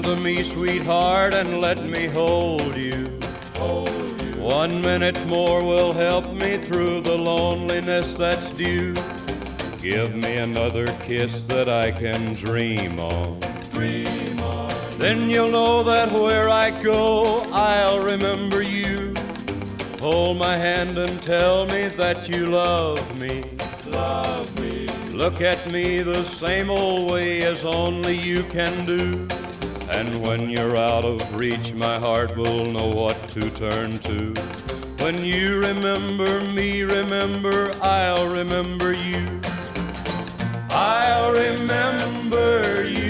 to me, sweetheart, and let me hold you. 1 minute more will help me through the loneliness that's due. Give me another kiss that I can dream on. Then you'll know that where I go, I'll remember you. Hold my hand and tell me that you love me. Look at me the same old way as only you can do. And when you're out of reach, my heart will know what to turn to. When you remember me, remember, I'll remember you. I'll remember you.